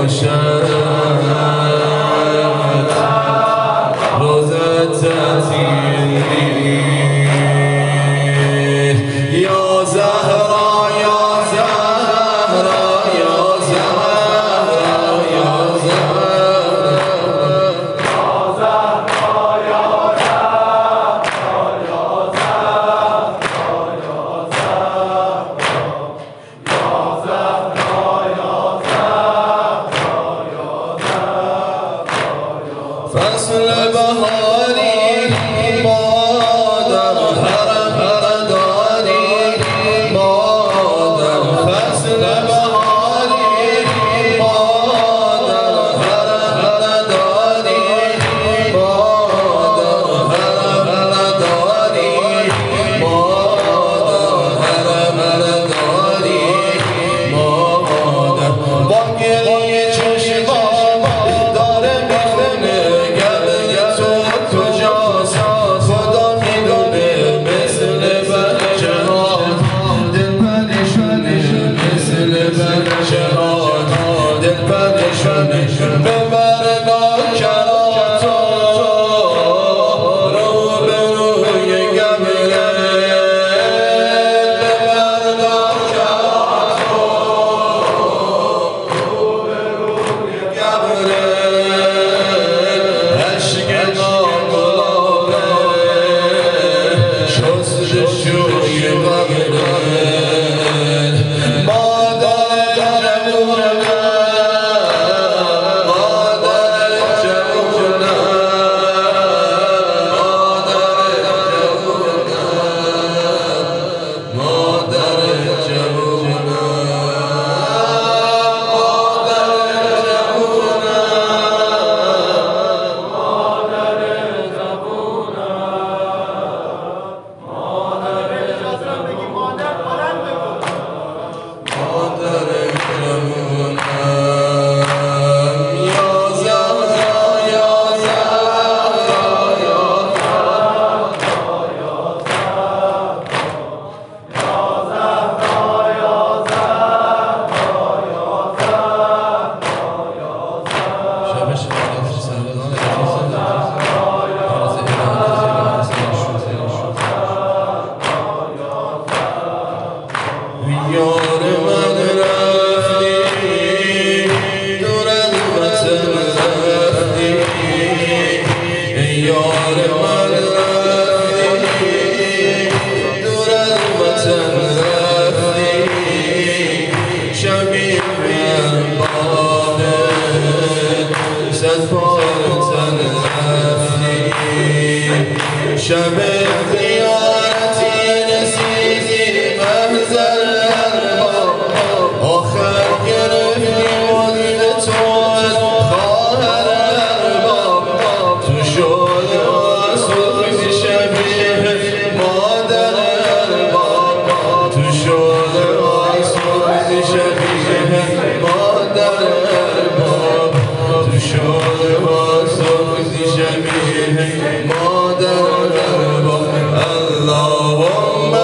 باشد روزت تعطیلی یا زهرا یا زهرا یا زهرا یا زهرا فصل بهاری مادر حرم داری مادر فصل بهاری مادر حرم داری مادر حرم داری مادر حرم داری مادر با گریه چشمام داره میخونه خدا میدونه مثل بچه ها دل پریشونه مثل بچه ها دل پریشونه ببر ناکراتو رو به روی گبریل ببر ناکراتو رو به روی گبریل عشق شوی بغرل مادر جوونه مادر جوونه مادر جوونه یار من رفتی دور از وطن رفتی یار من رفتی دور از وطن رفتی شبیه بادت صد پاره تن رفتی شب زیارتی رسیدی محضر آخر گرفتی مدل تو خواهر ارباب تو شد آسوزی شبیه مادر ارباب تو شد آسوزی شبیه مادر ارباب تو شد آسوزی شبیه مادر ارباب اللهم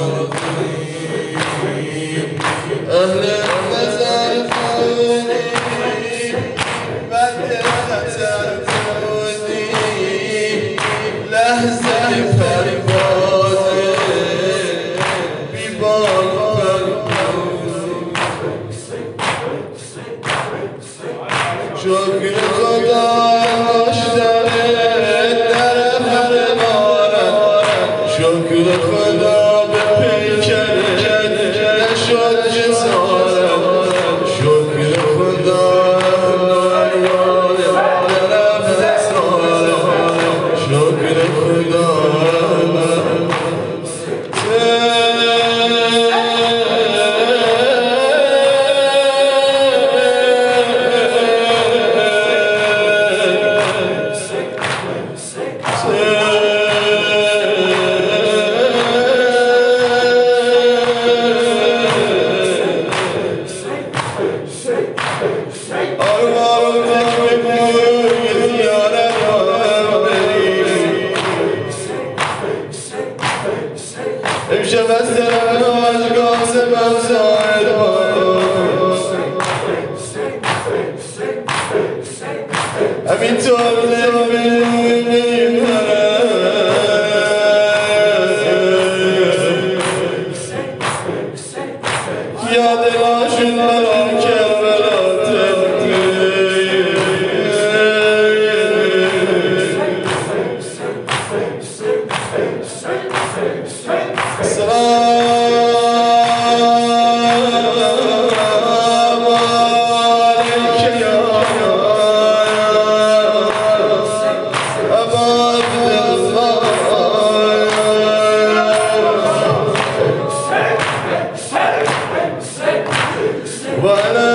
أهل المزار فودي بدرنا ترفودي لحظة پرواز بیبار شکر خدا داشتن در هر بارم شکر خدا به پیکر نشد جسارم شکر خدا نرفت سارم شکر خدا امشب از طرف آشگاه سبب زاید همینطور زمین یاد لاشون برا کربلا Voilà.